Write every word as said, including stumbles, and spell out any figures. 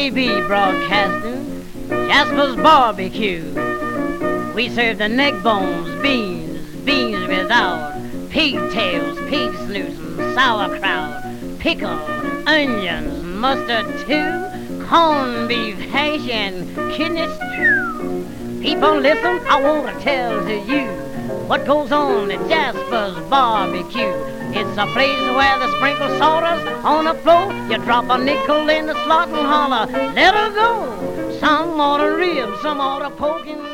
K B broadcasting, Jasper's Barbecue. We serve the neck bones, beans, beans without, pigtails, pig snooze, and sauerkraut, pickle, onions, mustard too, corned beef hash and kidney stew. People listen, I want to tell to you what goes on at Jasper's Barbecue. It's a place where they sprinkle sawdust on the floor. You drop a nickel in the slot and holler, let her go. Some order ribs, some order pork and